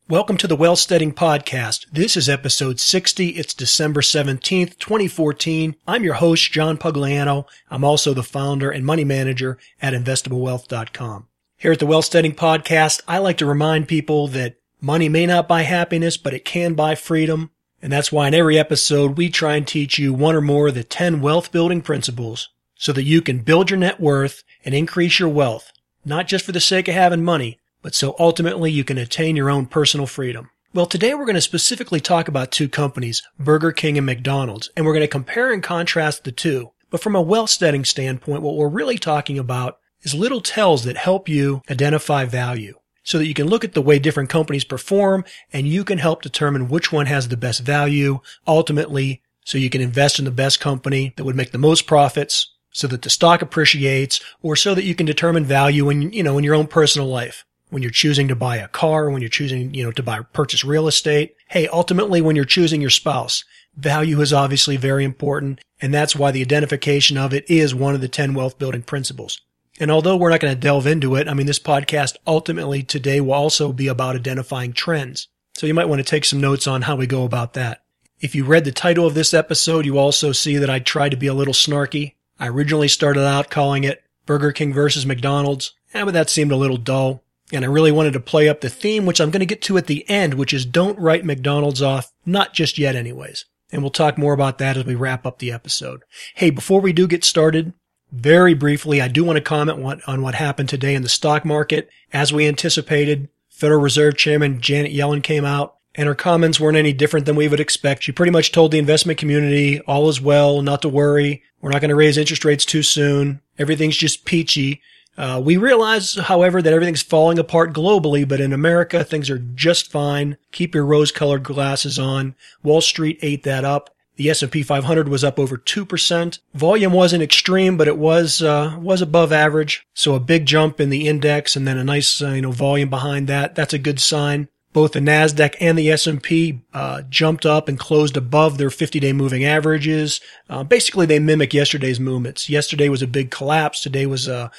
Welcome to the Wealthsteading Podcast. This is episode 60. It's December 17th, 2014. I'm your host, John Pugliano. I'm also the founder and money manager at investablewealth.com. Here at the Wealthsteading Podcast, I like to remind people that money may not buy happiness, but it can buy freedom. And that's why in every episode, we try and teach you one or more of the 10 wealth building principles so that you can build your net worth and increase your wealth, not just for the sake of having money, but so ultimately you can attain your own personal freedom. Well, today we're going to specifically talk about two companies, Burger King and McDonald's, and we're going to compare and contrast the two. But from a wealth-setting standpoint, what we're really talking about is little tells that help you identify value so that you can look at the way different companies perform and you can help determine which one has the best value, ultimately, so you can invest in the best company that would make the most profits so that the stock appreciates, or so that you can determine value in your own personal life. When you're choosing to buy a car, when you're choosing, to purchase real estate. Hey, ultimately, when you're choosing your spouse, value is obviously very important. And that's why the identification of it is one of the 10 wealth building principles. And although we're not going to delve into it, this podcast ultimately today will also be about identifying trends. So you might want to take some notes on how we go about that. If you read the title of this episode, you also see that I tried to be a little snarky. I originally started out calling it Burger King versus McDonald's, but that seemed a little dull. And I really wanted to play up the theme, which I'm going to get to at the end, which is don't write McDonald's off, not just yet anyways. And we'll talk more about that as we wrap up the episode. Hey, before we do get started, very briefly, I do want to comment on what happened today in the stock market. As we anticipated, Federal Reserve Chairman Janet Yellen came out, and her comments weren't any different than we would expect. She pretty much told the investment community, all is well, not to worry. We're not going to raise interest rates too soon. Everything's just peachy. We realize, however, that everything's falling apart globally, but in America, things are just fine. Keep your rose-colored glasses on. Wall Street ate that up. The S&P 500 was up over 2%. Volume wasn't extreme, but it was above average. So a big jump in the index and then a nice, volume behind that. That's a good sign. Both the NASDAQ and the S&P jumped up and closed above their 50-day moving averages. Basically, they mimic yesterday's movements. Yesterday was a big collapse. Today was a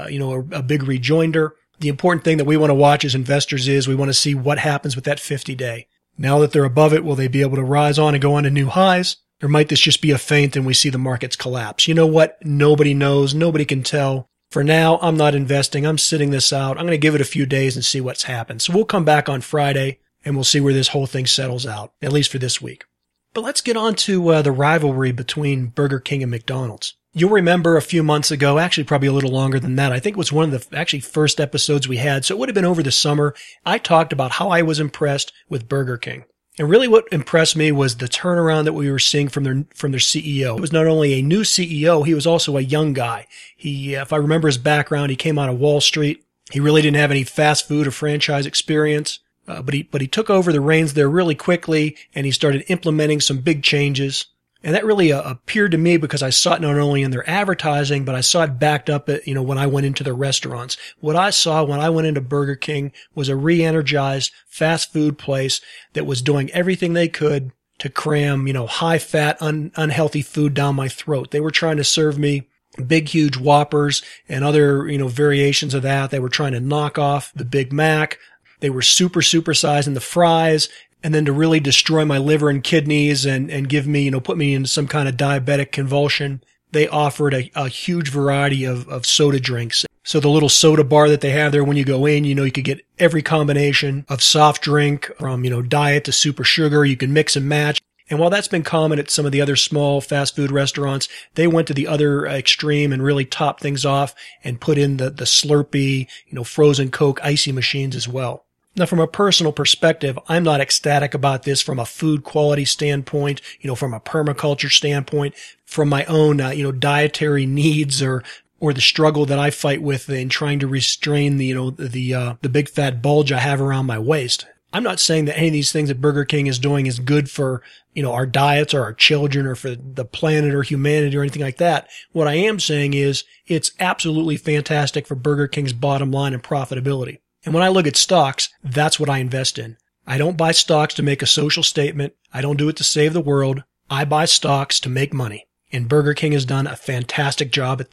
big rejoinder. The important thing that we want to watch as investors is we want to see what happens with that 50-day. Now that they're above it, will they be able to rise on and go on to new highs? Or might this just be a feint and we see the markets collapse? You know what? Nobody knows. Nobody can tell. For now, I'm not investing. I'm sitting this out. I'm going to give it a few days and see what's happened. So we'll come back on Friday and we'll see where this whole thing settles out, at least for this week. But let's get on to the rivalry between Burger King and McDonald's. You'll remember a few months ago, actually probably a little longer than that. I think it was one of the first episodes we had. So it would have been over the summer. I talked about how I was impressed with Burger King. And really what impressed me was the turnaround that we were seeing from their CEO. It was not only a new CEO, he was also a young guy. He, if I remember his background, he came out of Wall Street. He really didn't have any fast food or franchise experience, but he took over the reins there really quickly and he started implementing some big changes. And that really appeared to me because I saw it not only in their advertising, but I saw it backed up at, when I went into the restaurants. What I saw when I went into Burger King was a re-energized fast food place that was doing everything they could to cram, high fat, unhealthy food down my throat. They were trying to serve me big, huge Whoppers and other, variations of that. They were trying to knock off the Big Mac. They were supersizing the fries. And then to really destroy my liver and kidneys and give me, put me in some kind of diabetic convulsion, they offered a huge variety of soda drinks. So the little soda bar that they have there, when you go in, you could get every combination of soft drink from, diet to super sugar. You can mix and match. And while that's been common at some of the other small fast food restaurants, they went to the other extreme and really topped things off and put in the Slurpee, frozen Coke, icy machines as well. Now, from a personal perspective, I'm not ecstatic about this from a food quality standpoint, from a permaculture standpoint, from my own, dietary needs or the struggle that I fight with in trying to restrain the big fat bulge I have around my waist. I'm not saying that any of these things that Burger King is doing is good for, our diets or our children or for the planet or humanity or anything like that. What I am saying is it's absolutely fantastic for Burger King's bottom line and profitability. And when I look at stocks, that's what I invest in. I don't buy stocks to make a social statement. I don't do it to save the world. I buy stocks to make money. And Burger King has done a fantastic job at that.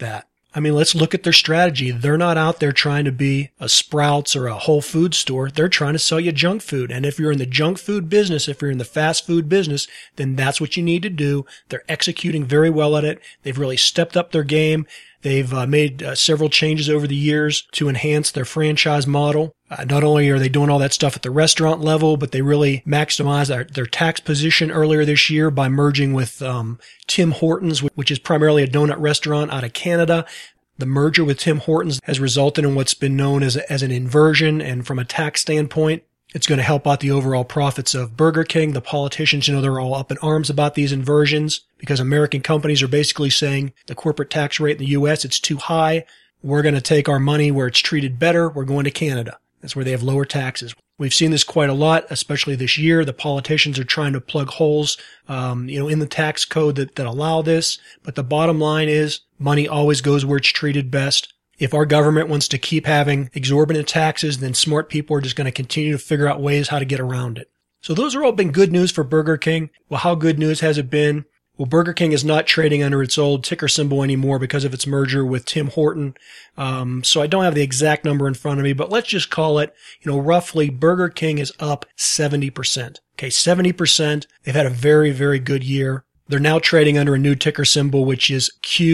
I mean, let's look at their strategy. They're not out there trying to be a Sprouts or a Whole Foods store. They're trying to sell you junk food. And if you're in the junk food business, if you're in the fast food business, then that's what you need to do. They're executing very well at it. They've really stepped up their game. They've made several changes over the years to enhance their franchise model. Not only are they doing all that stuff at the restaurant level, but they really maximized their tax position earlier this year by merging with Tim Hortons, which is primarily a donut restaurant out of Canada. The merger with Tim Hortons has resulted in what's been known as an inversion, and from a tax standpoint, it's going to help out the overall profits of Burger King. The politicians, they're all up in arms about these inversions because American companies are basically saying the corporate tax rate in the U.S., it's too high. We're going to take our money where it's treated better. We're going to Canada. That's where they have lower taxes. We've seen this quite a lot, especially this year. The politicians are trying to plug holes, in the tax code that allow this. But the bottom line is money always goes where it's treated best. If our government wants to keep having exorbitant taxes, then smart people are just going to continue to figure out ways how to get around it. So those are all been good news for Burger King. Well, how good news has it been? Well, Burger King is not trading under its old ticker symbol anymore because of its merger with Tim Horton. So I don't have the exact number in front of me, but let's just call it, roughly Burger King is up 70%. Okay, 70%. They've had a very, very good year. They're now trading under a new ticker symbol, which is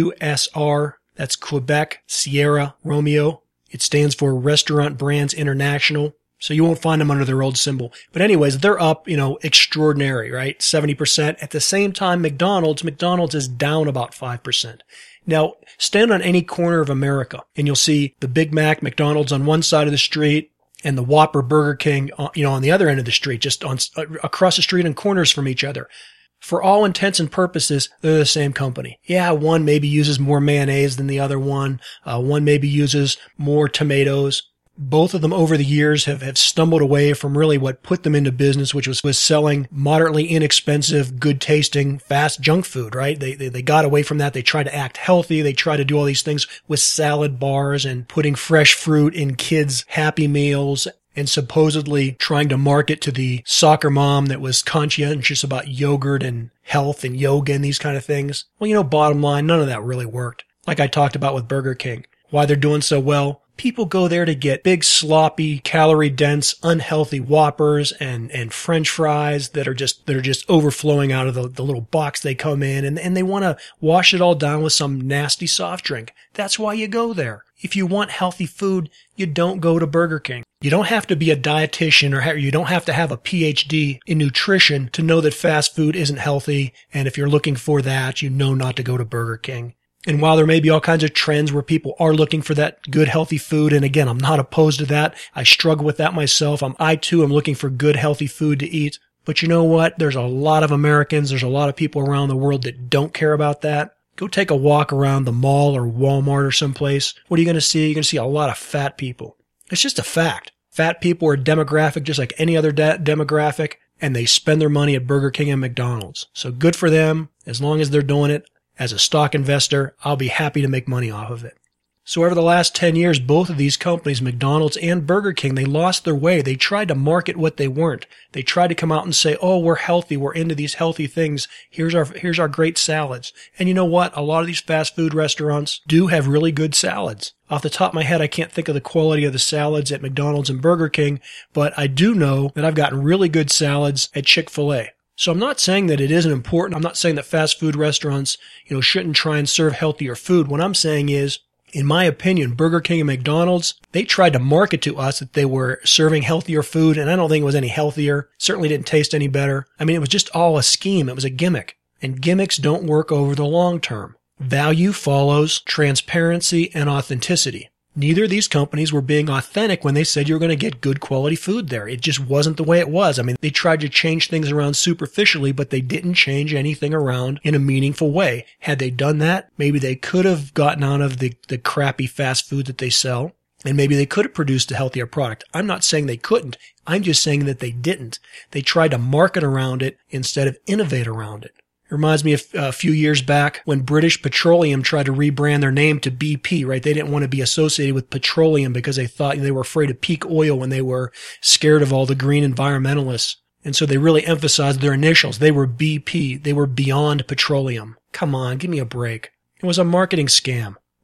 QSR. That's Quebec Sierra Romeo. It stands for Restaurant Brands International. So you won't find them under their old symbol. But anyways, they're up, extraordinary, right? 70%. At the same time, McDonald's is down about 5%. Now, stand on any corner of America and you'll see the Big Mac McDonald's on one side of the street and the Whopper Burger King, on the other end of the street, just across the street and corners from each other. For all intents and purposes, they're the same company. Yeah, one maybe uses more mayonnaise than the other one. One maybe uses more tomatoes. Both of them over the years have stumbled away from really what put them into business, which was selling moderately inexpensive, good tasting, fast junk food, right? They got away from that. They tried to act healthy. They tried to do all these things with salad bars and putting fresh fruit in kids' Happy Meals and supposedly trying to market to the soccer mom that was conscientious about yogurt and health and yoga and these kind of things. Well, bottom line, none of that really worked. Like I talked about with Burger King. Why they're doing so well? People go there to get big, sloppy, calorie-dense, unhealthy Whoppers and French fries that are just overflowing out of the little box they come in, and they want to wash it all down with some nasty soft drink. That's why you go there. If you want healthy food, you don't go to Burger King. You don't have to be a dietitian or you don't have to have a PhD in nutrition to know that fast food isn't healthy, and if you're looking for that, you know not to go to Burger King. And while there may be all kinds of trends where people are looking for that good, healthy food, and again, I'm not opposed to that. I struggle with that myself. I too am looking for good, healthy food to eat. But you know what? There's a lot of Americans, there's a lot of people around the world that don't care about that. Go take a walk around the mall or Walmart or someplace. What are you going to see? You're going to see a lot of fat people. It's just a fact. Fat people are a demographic just like any other demographic, and they spend their money at Burger King and McDonald's. So good for them, as long as they're doing it. As a stock investor, I'll be happy to make money off of it. So over the last 10 years, both of these companies, McDonald's and Burger King, they lost their way. They tried to market what they weren't. They tried to come out and say, oh, we're healthy. We're into these healthy things. Here's our great salads. And you know what? A lot of these fast food restaurants do have really good salads. Off the top of my head, I can't think of the quality of the salads at McDonald's and Burger King, but I do know that I've gotten really good salads at Chick-fil-A. So I'm not saying that it isn't important. I'm not saying that fast food restaurants, shouldn't try and serve healthier food. What I'm saying is, in my opinion, Burger King and McDonald's, they tried to market to us that they were serving healthier food, and I don't think it was any healthier. Certainly didn't taste any better. I mean, it was just all a scheme. It was a gimmick. And gimmicks don't work over the long term. Value follows transparency and authenticity. Neither of these companies were being authentic when they said you were going to get good quality food there. It just wasn't the way it was. I mean, they tried to change things around superficially, but they didn't change anything around in a meaningful way. Had they done that, maybe they could have gotten out of the crappy fast food that they sell, and maybe they could have produced a healthier product. I'm not saying they couldn't. I'm just saying that they didn't. They tried to market around it instead of innovate around it. It reminds me of a few years back when British Petroleum tried to rebrand their name to BP, right? They didn't want to be associated with petroleum because they thought they were afraid of peak oil when they were scared of all the green environmentalists. And so they really emphasized their initials. They were BP. They were Beyond Petroleum. Come on, give me a break. It was a marketing scam.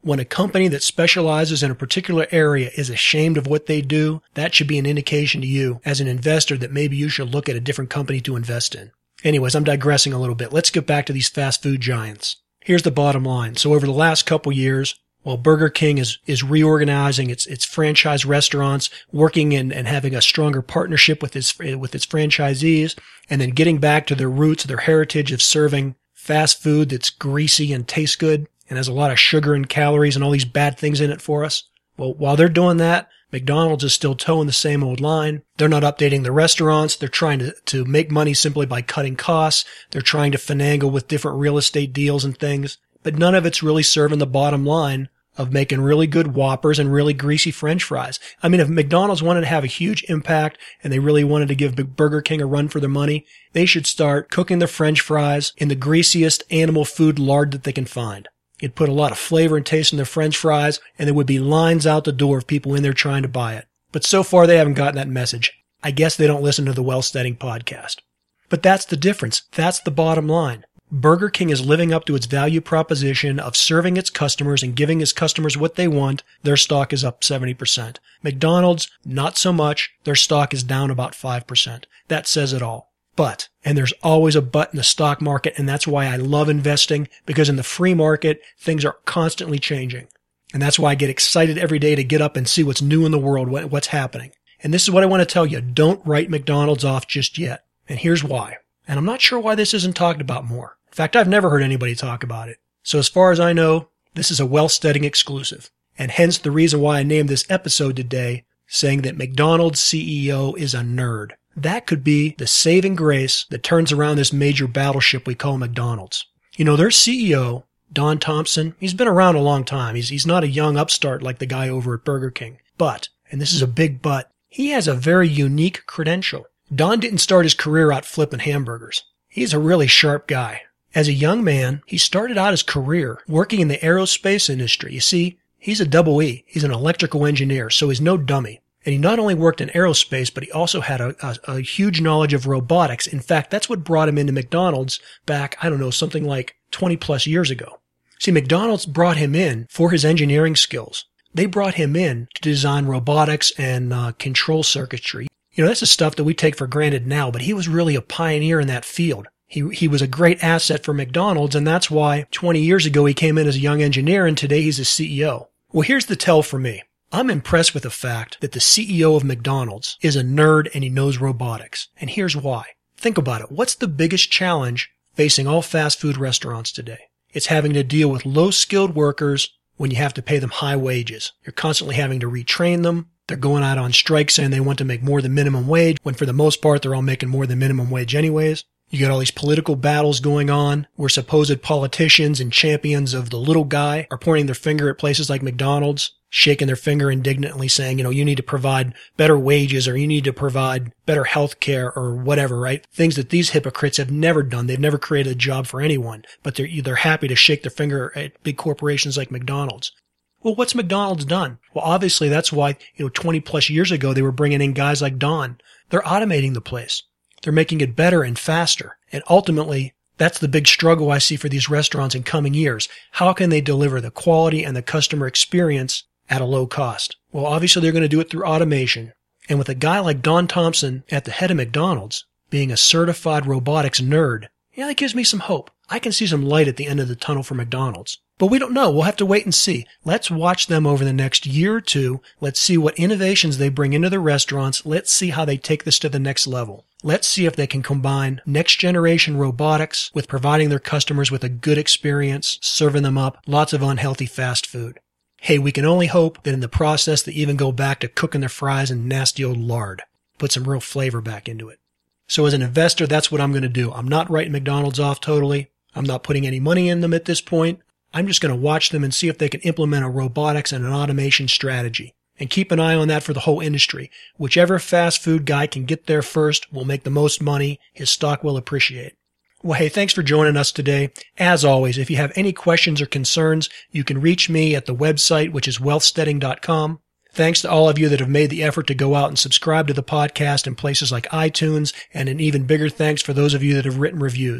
When a company that specializes in a particular area is ashamed of what they do, that should be an indication to you as an investor that maybe you should look at a different company to invest in. Anyways, I'm digressing a little bit. Let's get back to these fast food giants. Here's the bottom line. So over the last couple years, while Burger King is reorganizing its franchise restaurants, working and having a stronger partnership with its franchisees, and then getting back to their roots, their heritage of serving fast food that's greasy and tastes good and has a lot of sugar and calories and all these bad things in it for us. Well, while they're doing that, McDonald's is still towing the same old line. They're not updating the restaurants. They're trying to make money simply by cutting costs. They're trying to finagle with different real estate deals and things. But none of it's really serving the bottom line of making really good Whoppers and really greasy French fries. I mean, if McDonald's wanted to have a huge impact and they really wanted to give Burger King a run for their money, they should start cooking their French fries in the greasiest animal food lard that they can find. It'd put a lot of flavor and taste in their French fries, and there would be lines out the door of people in there trying to buy it. But so far, they haven't gotten that message. I guess they don't listen to the Wealthsteading podcast. But that's the difference. That's the bottom line. Burger King is living up to its value proposition of serving its customers and giving its customers what they want. Their stock is up 70%. McDonald's, not so much. Their stock is down about 5%. That says it all. But, and there's always a but in the stock market, and that's why I love investing, because in the free market, things are constantly changing. And that's why I get excited every day to get up and see what's new in the world, what's happening. And this is what I want to tell you. Don't write McDonald's off just yet. And here's why. And I'm not sure why this isn't talked about more. In fact, I've never heard anybody talk about it. So as far as I know, this is a Wealthsteading exclusive. And hence the reason why I named this episode today, saying that McDonald's CEO is a nerd. That could be the saving grace that turns around this major battleship we call McDonald's. You know, their CEO, Don Thompson, he's been around a long time. He's not a young upstart like the guy over at Burger King. But, and this is a big but, he has a very unique credential. Don didn't start his career out flipping hamburgers. He's a really sharp guy. As a young man, he started out his career working in the aerospace industry. You see, he's a double E. He's an electrical engineer, so he's no dummy. And he not only worked in aerospace, but he also had a huge knowledge of robotics. In fact, that's what brought him into McDonald's back, I don't know, something like 20 plus years ago. See, McDonald's brought him in for his engineering skills. They brought him in to design robotics and control circuitry. You know, that's the stuff that we take for granted now, but he was really a pioneer in that field. He was a great asset for McDonald's, and that's why 20 years ago he came in as a young engineer, and today he's a CEO. Well, here's the tell for me. I'm impressed with the fact that the CEO of McDonald's is a nerd and he knows robotics. And here's why. Think about it. What's the biggest challenge facing all fast food restaurants today? It's having to deal with low-skilled workers when you have to pay them high wages. You're constantly having to retrain them. They're going out on strike saying they want to make more than minimum wage, when for the most part they're all making more than minimum wage anyways. You got all these political battles going on where supposed politicians and champions of the little guy are pointing their finger at places like McDonald's, shaking their finger indignantly saying, you know, you need to provide better wages or you need to provide better health care or whatever, right? Things that these hypocrites have never done. They've never created a job for anyone, but they're happy to shake their finger at big corporations like McDonald's. Well, what's McDonald's done? Well, obviously that's why, 20 plus years ago they were bringing in guys like Don. They're automating the place. They're making it better and faster. And ultimately, that's the big struggle I see for these restaurants in coming years. How can they deliver the quality and the customer experience at a low cost? Well, obviously they're going to do it through automation. And with a guy like Don Thompson at the head of McDonald's, being a certified robotics nerd, that gives me some hope. I can see some light at the end of the tunnel for McDonald's. But we don't know. We'll have to wait and see. Let's watch them over the next year or two. Let's see what innovations they bring into the restaurants. Let's see how they take this to the next level. Let's see if they can combine next generation robotics with providing their customers with a good experience, serving them up lots of unhealthy fast food. Hey, we can only hope that in the process they even go back to cooking their fries in nasty old lard. Put some real flavor back into it. So as an investor, that's what I'm going to do. I'm not writing McDonald's off totally. I'm not putting any money in them at this point. I'm just going to watch them and see if they can implement a robotics and an automation strategy. And keep an eye on that for the whole industry. Whichever fast food guy can get there first will make the most money. His stock will appreciate. Well, hey, thanks for joining us today. As always, if you have any questions or concerns, you can reach me at the website, which is wealthsteading.com. Thanks to all of you that have made the effort to go out and subscribe to the podcast in places like iTunes, and an even bigger thanks for those of you that have written reviews.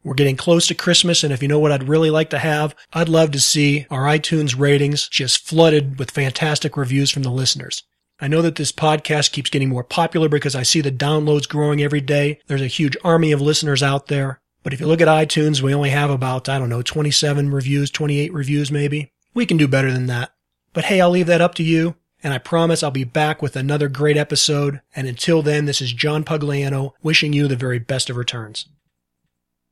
We're getting close to Christmas, and if you know what I'd really like to have, I'd love to see our iTunes ratings just flooded with fantastic reviews from the listeners. I know that this podcast keeps getting more popular because I see the downloads growing every day. There's a huge army of listeners out there. But if you look at iTunes, we only have about, 27 reviews, 28 reviews maybe. We can do better than that. But hey, I'll leave that up to you. And I promise I'll be back with another great episode. And until then, this is John Pugliano wishing you the very best of returns.